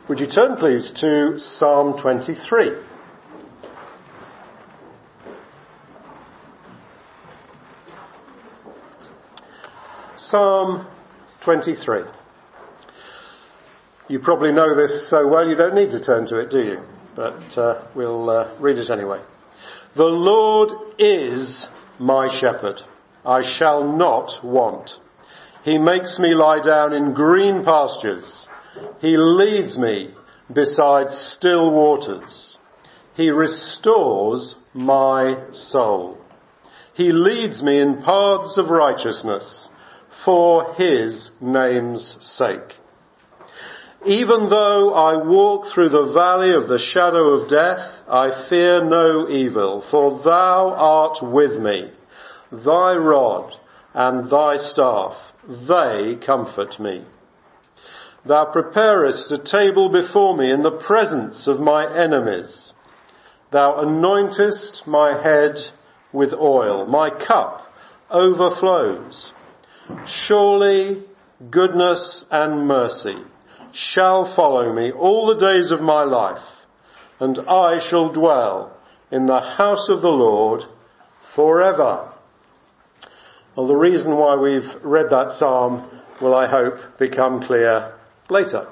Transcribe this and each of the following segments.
Would you turn please to Psalm 23? Psalm 23. You probably know this so well you don't need to turn to it, do you? But we'll read it anyway. The Lord is my shepherd. I shall not want. He makes me lie down in green pastures. He leads me beside still waters. He restores my soul. He leads me in paths of righteousness for his name's sake. Even though I walk through the valley of the shadow of death, I fear no evil, for thou art with me. Thy rod and thy staff, they comfort me. Thou preparest a table before me in the presence of my enemies. Thou anointest my head with oil. My cup overflows. Surely goodness and mercy shall follow me all the days of my life, and I shall dwell in the house of the Lord forever. Well, the reason why we've read that psalm will, I hope, become clear later.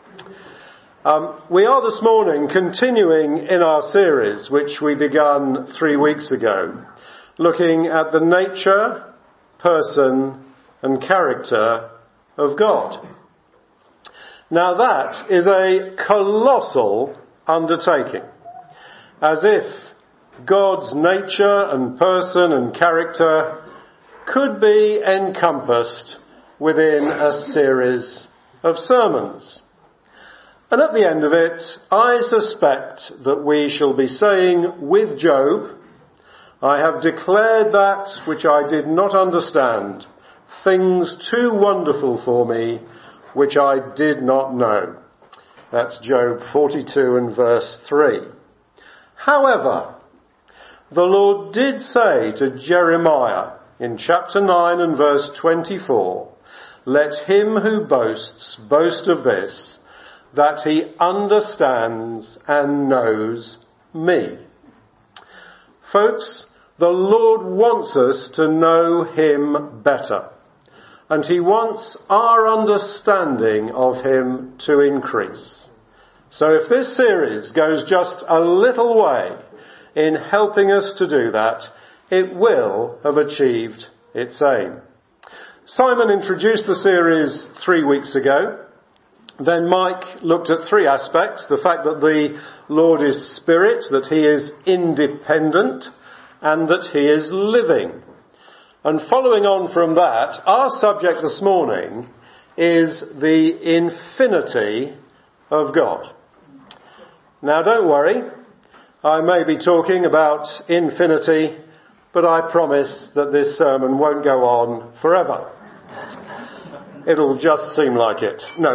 We are this morning continuing in our series, which we began 3 weeks ago, looking at the nature, person, and character of God. Now that is a colossal undertaking, as if God's nature and person and character could be encompassed within a series of sermons. And at the end of it, I suspect that we shall be saying with Job, I have declared that which I did not understand, things too wonderful for me, which I did not know. That's Job 42 and verse 3. However, the Lord did say to Jeremiah in chapter 9 and verse 24, let him who boasts boast of this, that he understands and knows me. Folks, the Lord wants us to know him better, and he wants our understanding of him to increase. So if this series goes just a little way in helping us to do that, it will have achieved its aim. Simon introduced the series 3 weeks ago. Then Mike looked at 3 aspects. The fact that the Lord is spirit, that he is independent, and that he is living. And following on from that, our subject this morning is the infinity of God. Now don't worry, I may be talking about infinity, but I promise that this sermon won't go on forever. It'll just seem like it. No,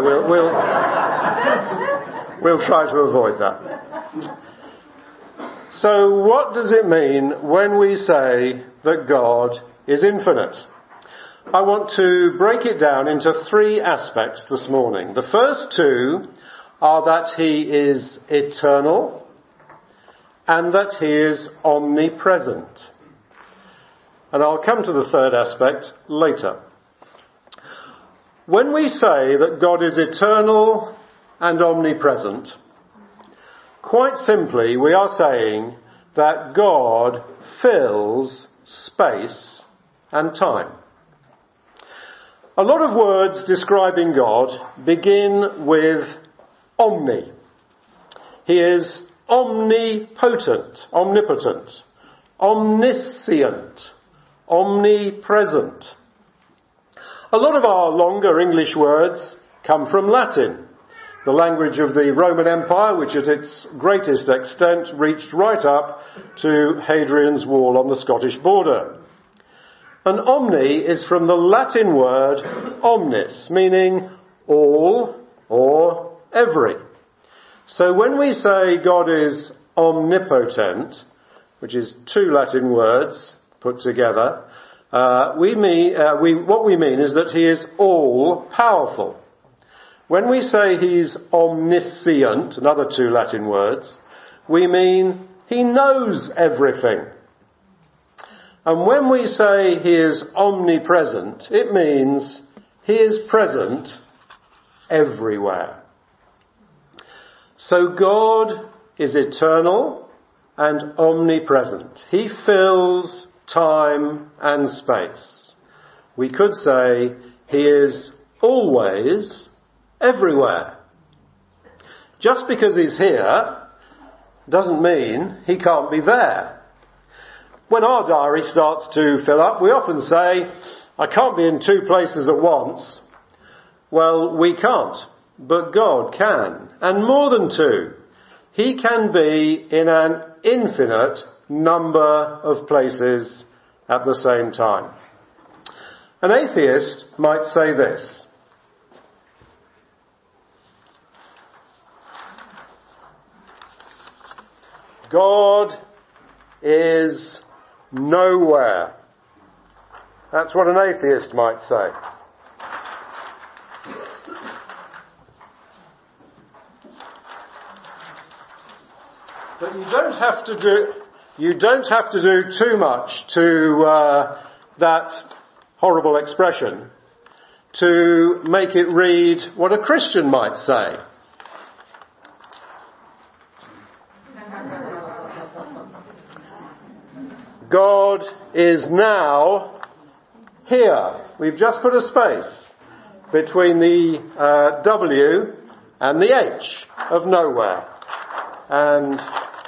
we'll try to avoid that. So what does it mean when we say that God is infinite? I want to break it down into 3 aspects this morning. The first 2 are that he is eternal and that he is omnipresent. And I'll come to the 3rd aspect later. When we say that God is eternal and omnipresent, quite simply we are saying that God fills space and time. A lot of words describing God begin with omni. He is omnipotent, omnipotent, omniscient, omnipresent. A lot of our longer English words come from Latin, the language of the Roman Empire, which at its greatest extent reached right up to Hadrian's Wall on the Scottish border. And omni is from the Latin word omnis, meaning all or every. So when we say God is omnipotent, which is 2 Latin words put together, what we mean is that he is all powerful. When we say he's omniscient, another two Latin words, we mean he knows everything. And when we say he is omnipresent, it means he is present everywhere. So God is eternal and omnipresent. He fills time and space. We could say he is always everywhere. Just because he's here doesn't mean he can't be there. When our diary starts to fill up, we often say, I can't be in two places at once. Well, we can't, but God can, and more than two. He can be in an infinite number of places at the same time. An atheist might say this: God is nowhere. That's what an atheist might say. But you don't have to do too much to that horrible expression to make it read what a Christian might say. God is now here. We've just put a space between the W and the H of nowhere. And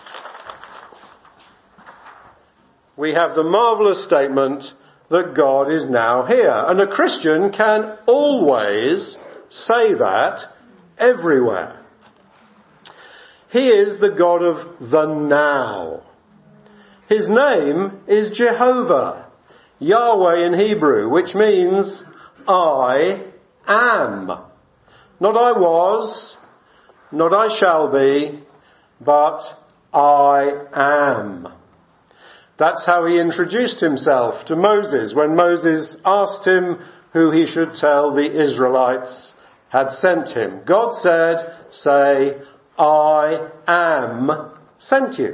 we have the marvellous statement that God is now here. And a Christian can always say that everywhere. He is the God of the now. His name is Jehovah, Yahweh in Hebrew, which means I am. Not I was, not I shall be, but I am. That's how he introduced himself to Moses when Moses asked him who he should tell the Israelites had sent him. God said, say, I am sent you.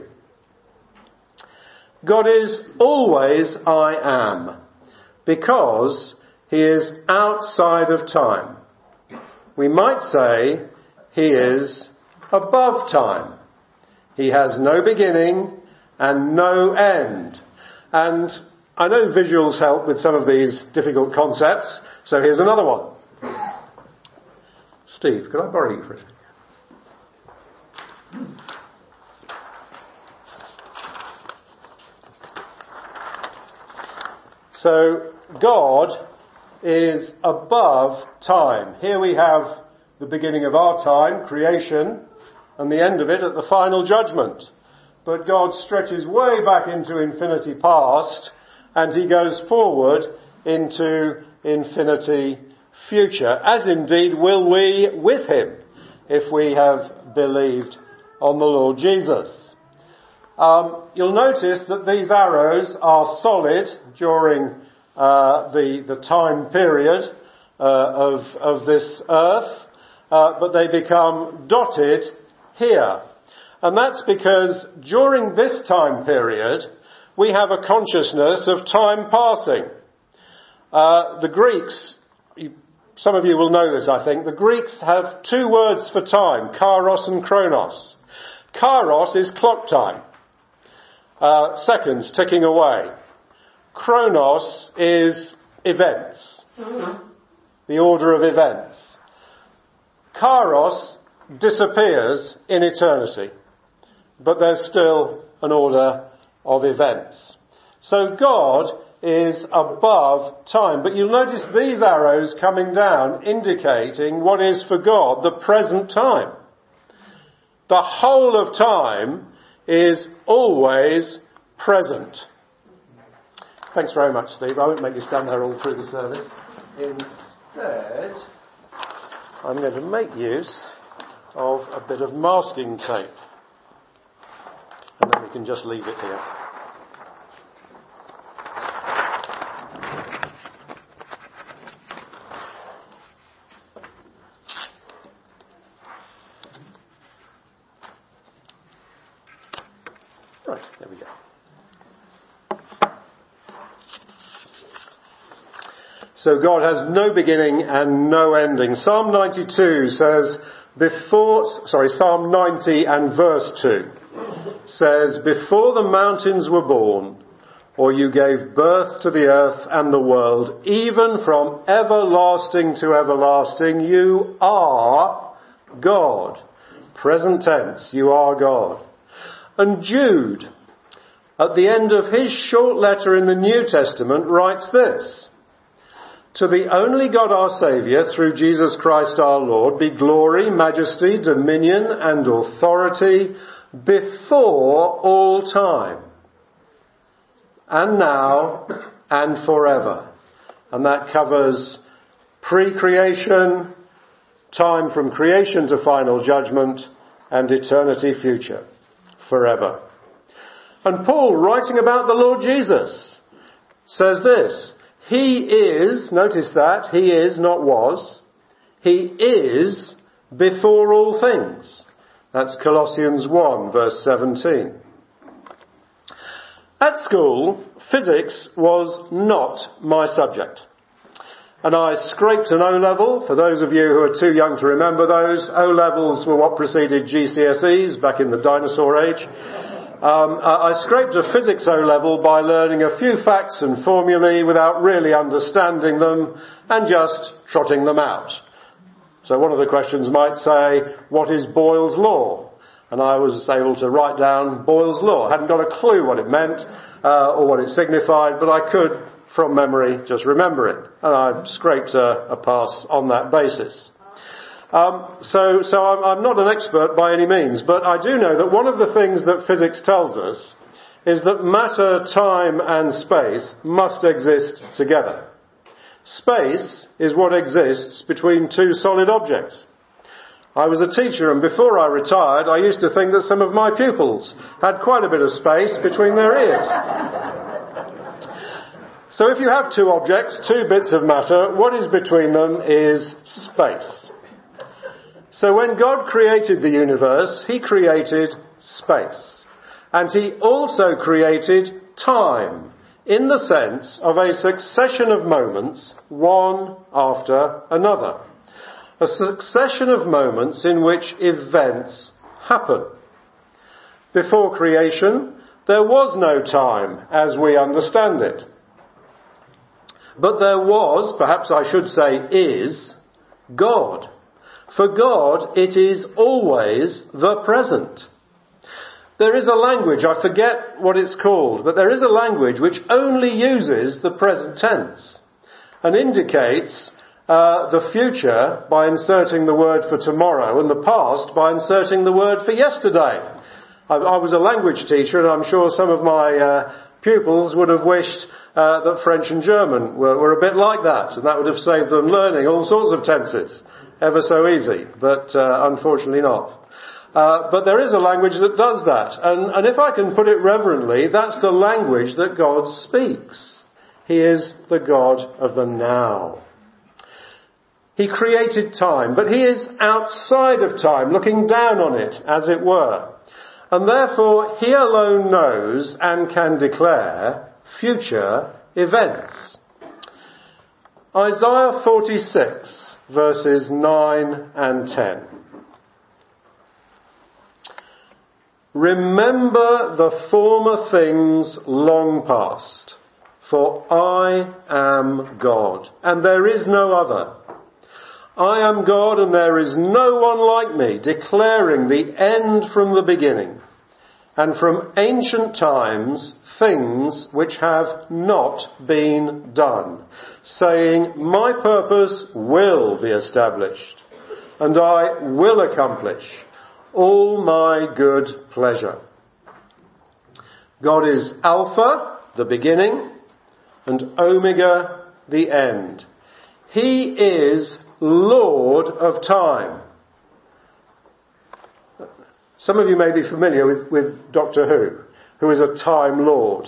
God is always I am, because he is outside of time. We might say he is above time. He has no beginning and no end. And I know visuals help with some of these difficult concepts, so here's another one. Steve, could I borrow you for a second? So, God is above time. Here we have the beginning of our time, creation, and the end of it at the final judgment. But God stretches way back into infinity past, and he goes forward into infinity future, as indeed will we with him, if we have believed on the Lord Jesus. You'll notice that these arrows are solid during the time period of this earth, but they become dotted here. And that's because during this time period, we have a consciousness of time passing. The Greeks, some of you will know this, I think, the Greeks have two words for time, kairos and chronos. Kairos is clock time. Seconds ticking away. Chronos is events. The order of events. Kairos disappears in eternity, but there's still an order of events. So God is above time. But you'll notice these arrows coming down indicating what is for God the present time. The whole of time is always present. Thanks very much, Steve. I won't make you stand there all through the service. Instead, I'm going to make use of a bit of masking tape. And then we can just leave it here. Right, there we go. So God has no beginning and no ending. Psalm 92 says, Psalm 90 and verse 2 says, before the mountains were born, or you gave birth to the earth and the world, even from everlasting to everlasting, you are God. Present tense, you are God. And Jude, at the end of his short letter in the New Testament, writes this: to the only God our Saviour, through Jesus Christ our Lord, be glory, majesty, dominion and authority before all time, and now and forever. And that covers pre-creation, time from creation to final judgment, and eternity future, forever. And Paul, writing about the Lord Jesus, says this: he is, notice that, he is, not was, he is before all things. That's Colossians 1 verse 17. At school, physics was not my subject. And I scraped an O-level. For those of you who are too young to remember those, O-levels were what preceded GCSEs back in the dinosaur age. I scraped a physics O-level by learning a few facts and formulae without really understanding them and just trotting them out. So one of the questions might say, what is Boyle's law? And I was able to write down Boyle's law. I hadn't got a clue what it meant or what it signified, but I could, from memory, just remember it. And I scraped a pass on that basis. So I'm not an expert by any means, but I do know that one of the things that physics tells us is that matter, time and space must exist together. Space is what exists between two solid objects. I was a teacher, and before I retired, I used to think that some of my pupils had quite a bit of space between their ears. So if you have two objects, two bits of matter, what is between them is space. So when God created the universe, he created space. And he also created time, in the sense of a succession of moments, one after another. A succession of moments in which events happen. Before creation, there was no time as we understand it. But there was, perhaps I should say is, God. For God, it is always the present. There is a language, I forget what it's called, but there is a language which only uses the present tense and indicates the future by inserting the word for tomorrow and the past by inserting the word for yesterday. I was a language teacher, and I'm sure some of my pupils would have wished that French and German were a bit like that, and that would have saved them learning all sorts of tenses. Ever so easy, but unfortunately not. But there is a language that does that. And if I can put it reverently, that's the language that God speaks. He is the God of the now. He created time, but he is outside of time, looking down on it, as it were. And therefore, he alone knows and can declare future events. Isaiah 46, verses 9 and 10. Remember the former things long past, for I am God, and there is no other. I am God, and there is no one like me, declaring the end from the beginning, and from ancient times things which have not been done, saying, my purpose will be established, and I will accomplish all my good pleasure. God is Alpha, the beginning, and Omega, the end. He is Lord of time. Some of you may be familiar with Doctor who is a time lord.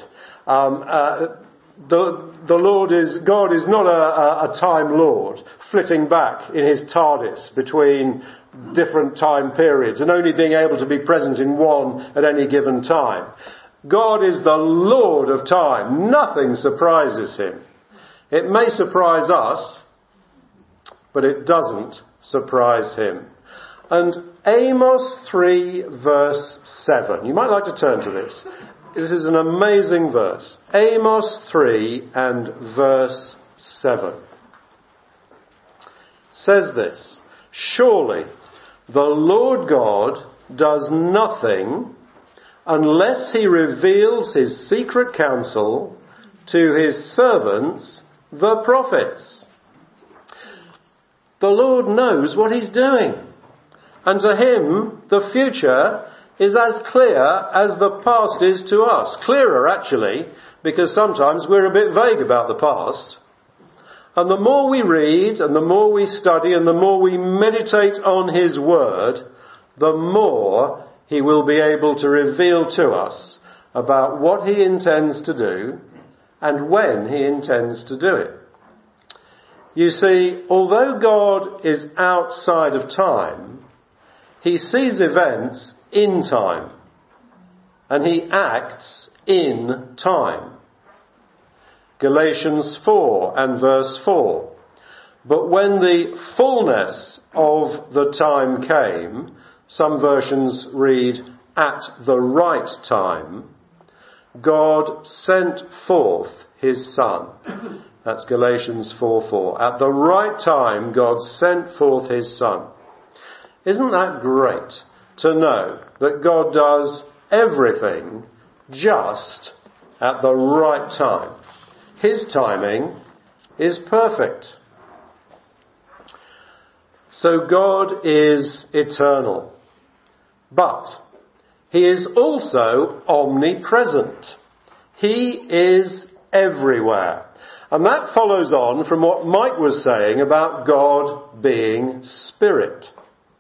God is not a time lord, flitting back in his TARDIS between different time periods and only being able to be present in one at any given time. God is the Lord of time. Nothing surprises him. It may surprise us, but it doesn't surprise him. And Amos 3 verse 7. You might like to turn to this. This is an amazing verse. Amos 3 and verse 7 says this: surely the Lord God does nothing unless he reveals his secret counsel to his servants, the prophets. The Lord knows what he's doing. And to him, the future is as clear as the past is to us. Clearer, actually, because sometimes we're a bit vague about the past. And the more we read, and the more we study, and the more we meditate on his word, the more he will be able to reveal to us about what he intends to do and when he intends to do it. You see, although God is outside of time, he sees events in time, and he acts in time. Galatians 4 and verse 4. But when the fullness of the time came, some versions read, at the right time, God sent forth his Son. That's Galatians 4:4. At the right time, God sent forth his Son. Isn't that great to know that God does everything just at the right time? His timing is perfect. So God is eternal, but he is also omnipresent. He is everywhere. And that follows on from what Mike was saying about God being spirit.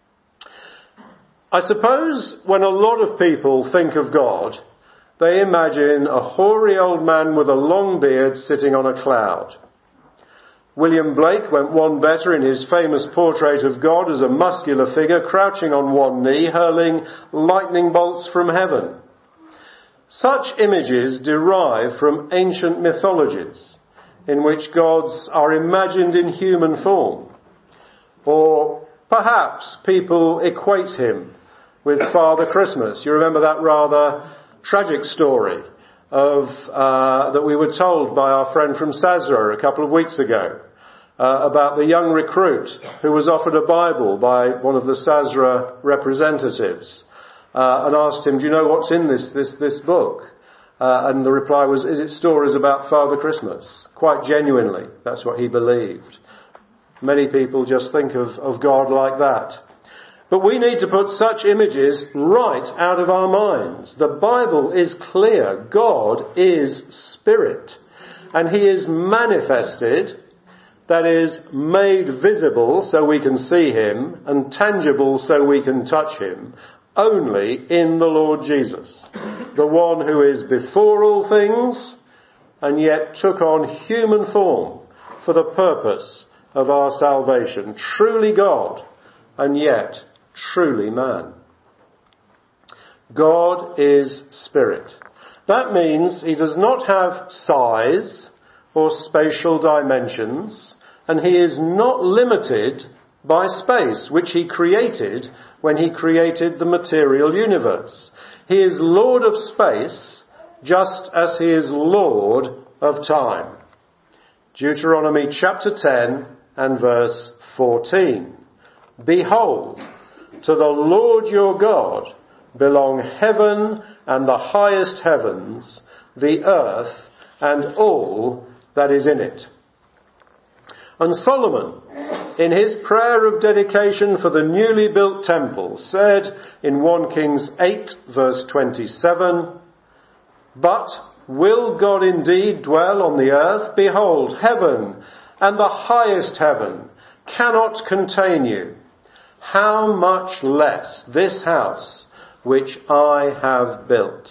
I suppose when a lot of people think of God, they imagine a hoary old man with a long beard sitting on a cloud. William Blake went one better in his famous portrait of God as a muscular figure crouching on one knee, hurling lightning bolts from heaven. Such images derive from ancient mythologies, in which gods are imagined in human form. Or perhaps people equate him with Father Christmas. You remember that rather tragic story of that we were told by our friend from Sazra a couple of weeks ago about the young recruit who was offered a Bible by one of the Sazra representatives and asked him, do you know what's in this book? And the reply was, is it stories about Father Christmas? Quite genuinely, that's what he believed. Many people just think of God like that. But we need to put such images right out of our minds. The Bible is clear. God is spirit. And he is manifested, that is, made visible so we can see him, and tangible so we can touch him, only in the Lord Jesus, the one who is before all things and yet took on human form for the purpose of our salvation. Truly God and yet truly man. God is spirit. That means he does not have size or spatial dimensions, and he is not limited by space, which he created when he created the material universe. He is Lord of space, just as he is Lord of time. Deuteronomy chapter 10 and verse 14. Behold, to the Lord your God belong heaven and the highest heavens, the earth and all that is in it. And Solomon, in his prayer of dedication for the newly built temple, said in 1 Kings 8 verse 27, but will God indeed dwell on the earth? Behold, heaven and the highest heaven cannot contain you. How much less this house which I have built?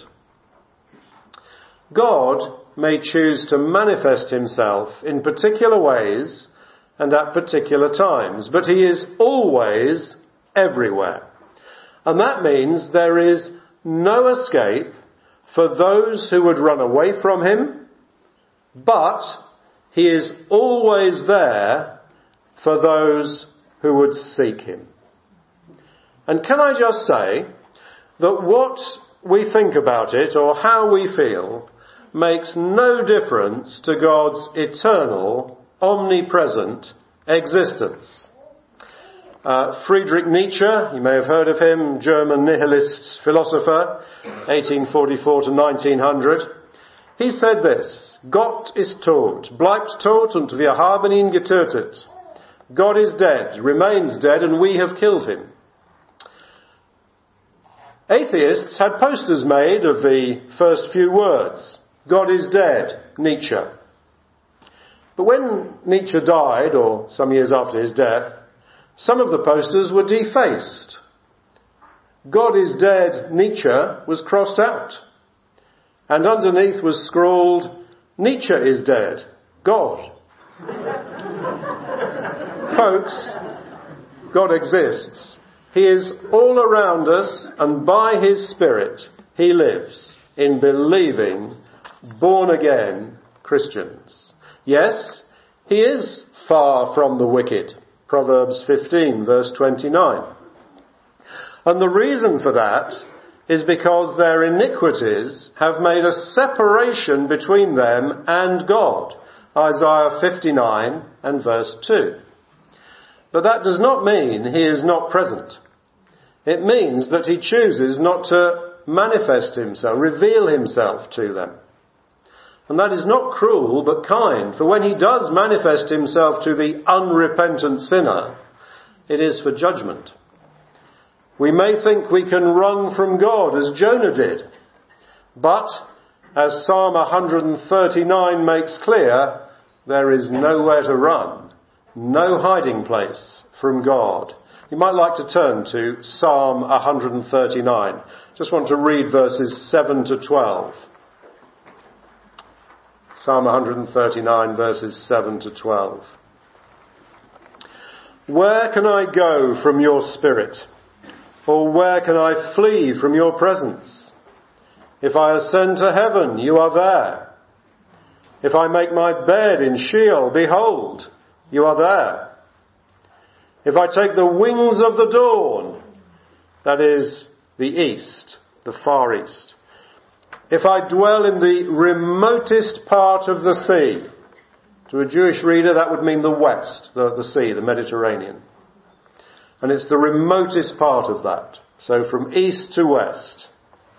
God may choose to manifest himself in particular ways and at particular times, but he is always everywhere. And that means there is no escape for those who would run away from him, but he is always there for those who would seek him. And can I just say that what we think about it or how we feel makes no difference to God's eternal, omnipresent existence. Friedrich Nietzsche, you may have heard of him, German nihilist philosopher, 1844 to 1900. He said this: Gott ist tot, bleibt tot und wir haben ihn getötet. God is dead, remains dead, and we have killed him. Atheists had posters made of the first few words, God is dead, Nietzsche. But when Nietzsche died, or some years after his death, some of the posters were defaced. God is dead, Nietzsche was crossed out. And underneath was scrawled, Nietzsche is dead, God. Folks, God exists. He is all around us, and by his Spirit he lives in believing, born-again Christians. Yes, he is far from the wicked. Proverbs 15, verse 29. And the reason for that is because their iniquities have made a separation between them and God. Isaiah 59 and verse 2. But that does not mean he is not present. It means that he chooses not to manifest himself, reveal himself to them. And that is not cruel but kind, for when he does manifest himself to the unrepentant sinner, it is for judgment. We may think we can run from God as Jonah did, but as Psalm 139 makes clear, there is nowhere to run, no hiding place from God. You might like to turn to Psalm 139. Just want to read verses 7 to 12. Psalm 139 verses 7 to 12. Where can I go from your spirit? Or where can I flee from your presence? If I ascend to heaven, you are there. If I make my bed in Sheol, behold, you are there. If I take the wings of the dawn, that is the east, the far east. If I dwell in the remotest part of the sea, to a Jewish reader that would mean the west, the sea, the Mediterranean. And it's the remotest part of that. So from east to west.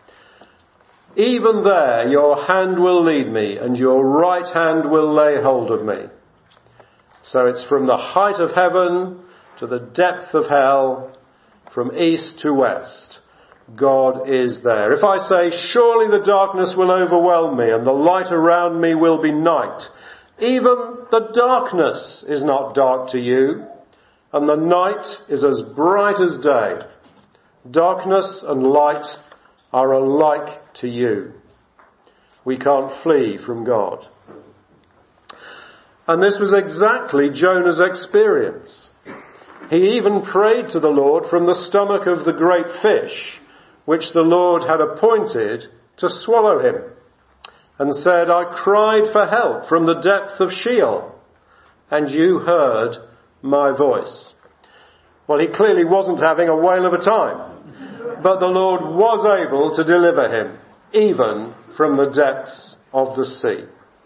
Even there your hand will lead me and your right hand will lay hold of me. So it's from the height of heaven to the depth of hell, from east to west. God is there. If I say, surely the darkness will overwhelm me and the light around me will be night, even the darkness is not dark to you, and the night is as bright as day. Darkness and light are alike to you. We can't flee from God. And this was exactly Jonah's experience. He even prayed to the Lord from the stomach of the great fish, which the Lord had appointed to swallow him, and said, I cried for help from the depth of Sheol, and you heard my voice. Well, he clearly wasn't having a whale of a time, but the Lord was able to deliver him, even from the depths of the sea.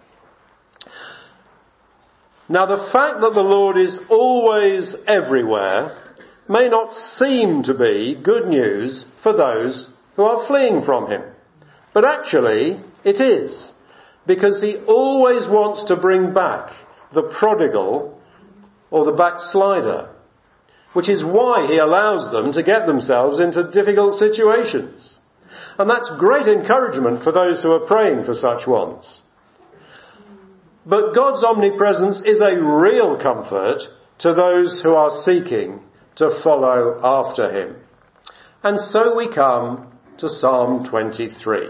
Now, the fact that the Lord is always everywhere may not seem to be good news for those who are fleeing from him. But actually, it is. Because he always wants to bring back the prodigal or the backslider. Which is why he allows them to get themselves into difficult situations. And that's great encouragement for those who are praying for such ones. But God's omnipresence is a real comfort to those who are seeking to follow after him. And so we come to Psalm 23.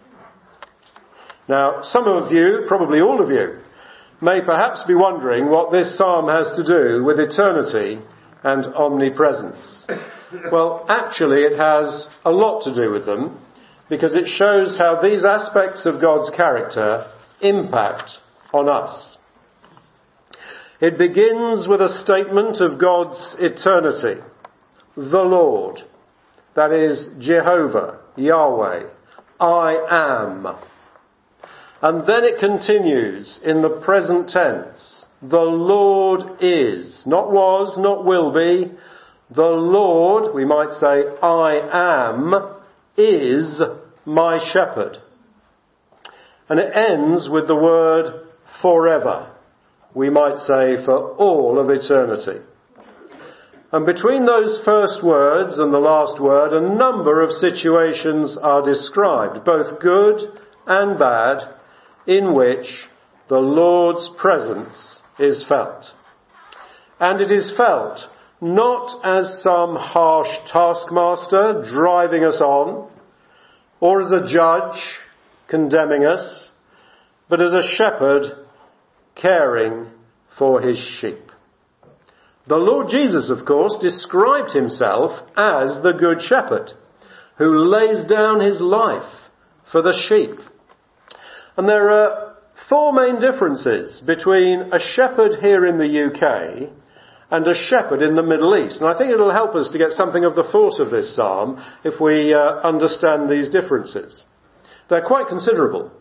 Now, some of you, probably all of you, may perhaps be wondering what this psalm has to do with eternity and omnipresence. Well, actually it has a lot to do with them, because it shows how these aspects of God's character impact on us. It begins with a statement of God's eternity. The Lord, that is Jehovah, Yahweh, I am. And then it continues in the present tense. The Lord is, not was, not will be. The Lord, we might say, I am, is my shepherd. And it ends with the word forever. We might say for all of eternity. And between those first words and the last word, a number of situations are described, both good and bad, in which the Lord's presence is felt. And it is felt not as some harsh taskmaster driving us on, or as a judge condemning us, but as a shepherd caring for his sheep. The Lord Jesus, of course, described himself as the Good Shepherd, who lays down his life for the sheep. And there are four main differences between a shepherd here in the UK and a shepherd in the Middle East. And I think it'll help us to get something of the force of this psalm if we understand these differences. They're quite considerable.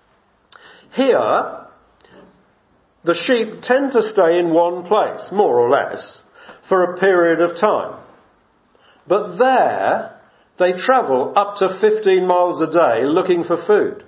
Here, the sheep tend to stay in one place, more or less, for a period of time. But there, they travel up to 15 miles a day looking for food.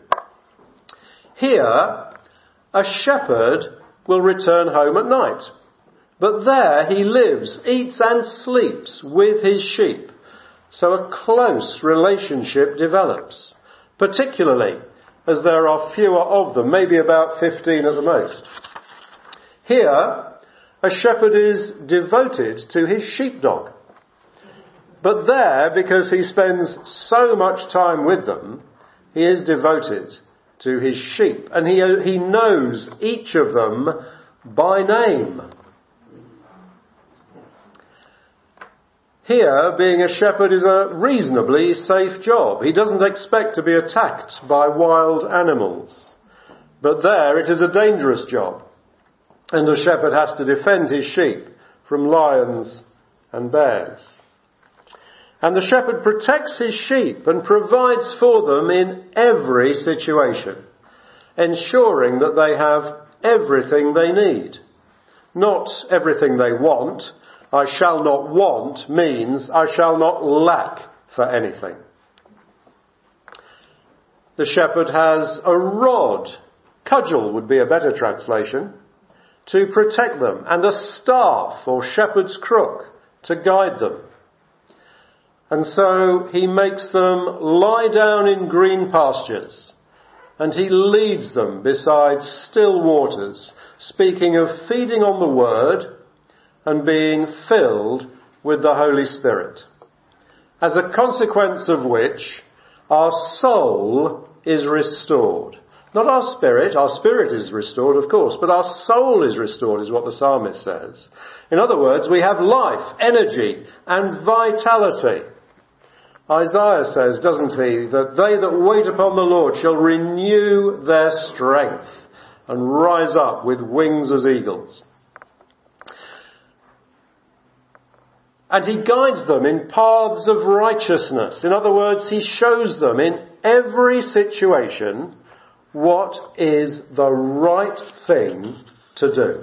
Here, a shepherd will return home at night. But there he lives, eats and sleeps with his sheep. So a close relationship develops, particularly as there are fewer of them, maybe about 15 at the most. Here, a shepherd is devoted to his sheepdog. But there, because he spends so much time with them, he is devoted to his sheep. And he knows each of them by name. Here, being a shepherd is a reasonably safe job. He doesn't expect to be attacked by wild animals. But there, it is a dangerous job. And the shepherd has to defend his sheep from lions and bears. And the shepherd protects his sheep and provides for them in every situation, ensuring that they have everything they need. Not everything they want. I shall not want means I shall not lack for anything. The shepherd has a rod, cudgel would be a better translation, to protect them, and a staff or shepherd's crook to guide them. And so he makes them lie down in green pastures, and he leads them beside still waters, speaking of feeding on the word and being filled with the Holy Spirit, as a consequence of which our soul is restored. Not our spirit is restored, of course, but our soul is restored, is what the psalmist says. In other words, we have life, energy, and vitality. Isaiah says, doesn't he, that they that wait upon the Lord shall renew their strength and rise up with wings as eagles. And he guides them in paths of righteousness. In other words, he shows them in every situation what is the right thing to do.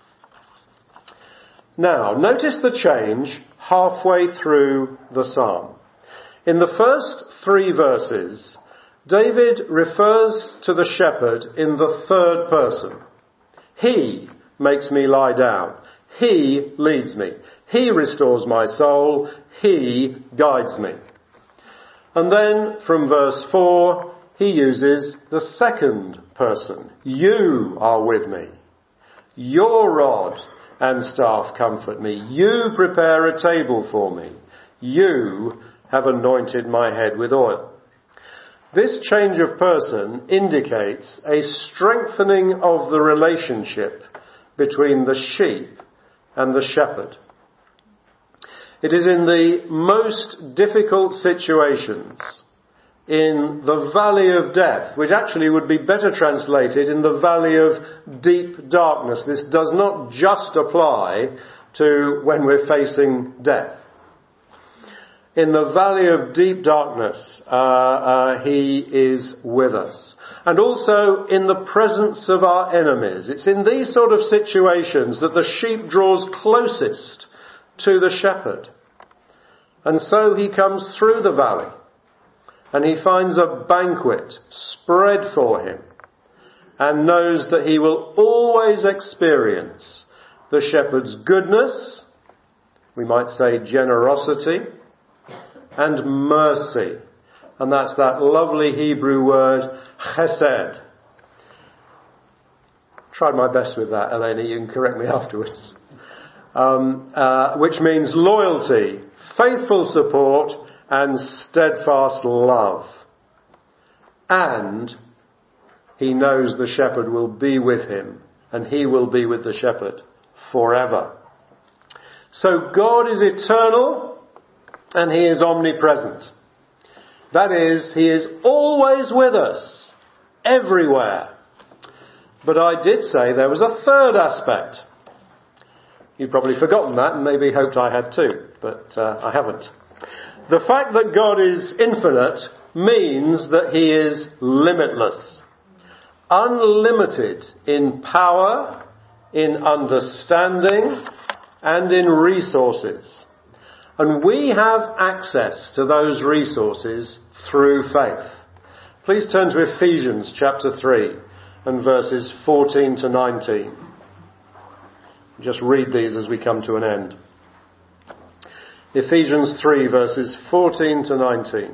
Now, notice the change halfway through the psalm. In the first 3 verses, David refers to the shepherd in the third person. He makes me lie down. He leads me. He restores my soul. He guides me. And then from verse 4, he uses the second person. You are with me. Your rod and staff comfort me. You prepare a table for me. You have anointed my head with oil. This change of person indicates a strengthening of the relationship between the sheep and the shepherd. It is in the most difficult situations, in the valley of death, which actually would be better translated in the valley of deep darkness. This does not just apply to when we're facing death. In the valley of deep darkness, he is with us. And also in the presence of our enemies. It's in these sort of situations that the sheep draws closest to the shepherd. And so he comes through the valley and he finds a banquet spread for him and knows that he will always experience the shepherd's goodness, we might say generosity, and mercy. And that's that lovely Hebrew word, chesed. Tried my best with that, Eleni, you can correct me afterwards. Which means loyalty, faithful support, and steadfast love. And he knows the shepherd will be with him, and he will be with the shepherd forever. So God is eternal, and he is omnipresent. That is, he is always with us, everywhere. But I did say there was a third aspect. You've probably forgotten that and maybe hoped I had too, but I haven't. The fact that God is infinite means that he is limitless, unlimited in power, in understanding, and in resources. And we have access to those resources through faith. Please turn to Ephesians chapter 3 and verses 14 to 19. Just read these as we come to an end. Ephesians 3 verses 14 to 19.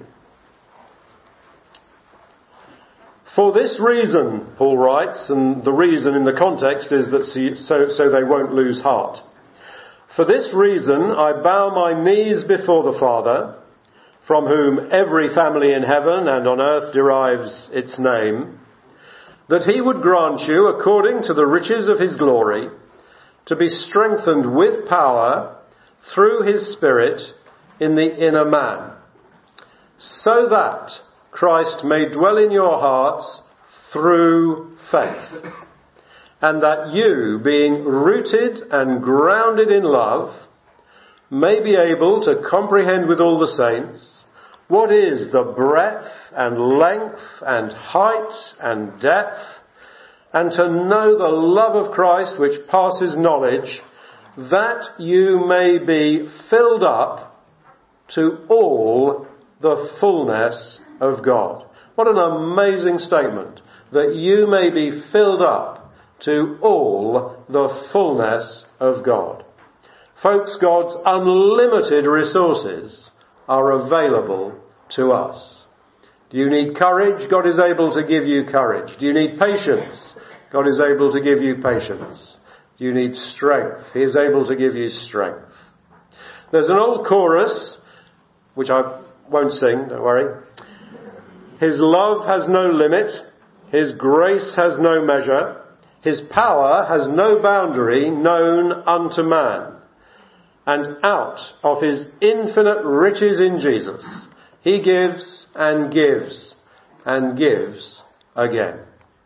For this reason, Paul writes, and the reason in the context is that so they won't lose heart. For this reason, I bow my knees before the Father, from whom every family in heaven and on earth derives its name, that he would grant you, according to the riches of his glory, to be strengthened with power through his Spirit in the inner man, so that Christ may dwell in your hearts through faith. And that you, being rooted and grounded in love, may be able to comprehend with all the saints what is the breadth and length and height and depth, and to know the love of Christ which passes knowledge, that you may be filled up to all the fullness of God. What an amazing statement. That you may be filled up to all the fullness of God. Folks, God's unlimited resources are available to us. Do you need courage? God is able to give you courage. Do you need patience? God is able to give you patience. Do you need strength? He is able to give you strength. There's an old chorus, which I won't sing, don't worry. His love has no limit. His grace has no measure. His power has no boundary known unto man. And out of his infinite riches in Jesus, he gives and gives and gives again.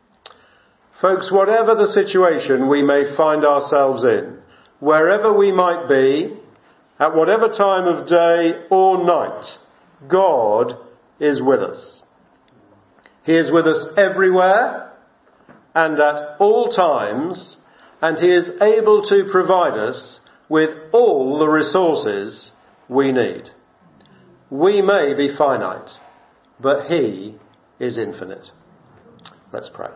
Folks, whatever the situation we may find ourselves in, wherever we might be, at whatever time of day or night, God is with us. He is with us everywhere and at all times, and he is able to provide us with all the resources we need. We may be finite, but he is infinite. Let's pray.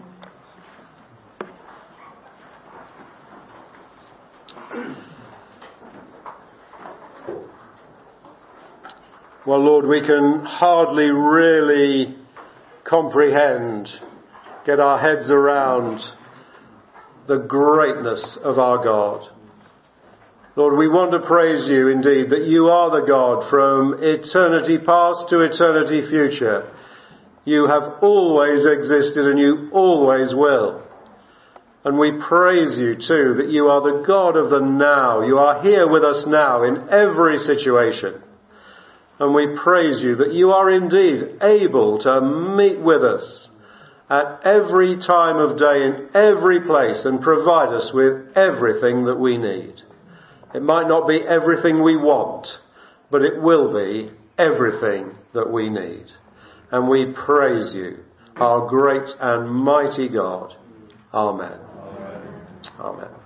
Well, Lord, we can hardly really comprehend, get our heads around the greatness of our God. Lord, we want to praise you indeed that you are the God from eternity past to eternity future. You have always existed and you always will. And we praise you too that you are the God of the now. You are here with us now in every situation. And we praise you that you are indeed able to meet with us at every time of day in every place and provide us with everything that we need. It might not be everything we want, but it will be everything that we need. And we praise you, our great and mighty God. Amen. Amen.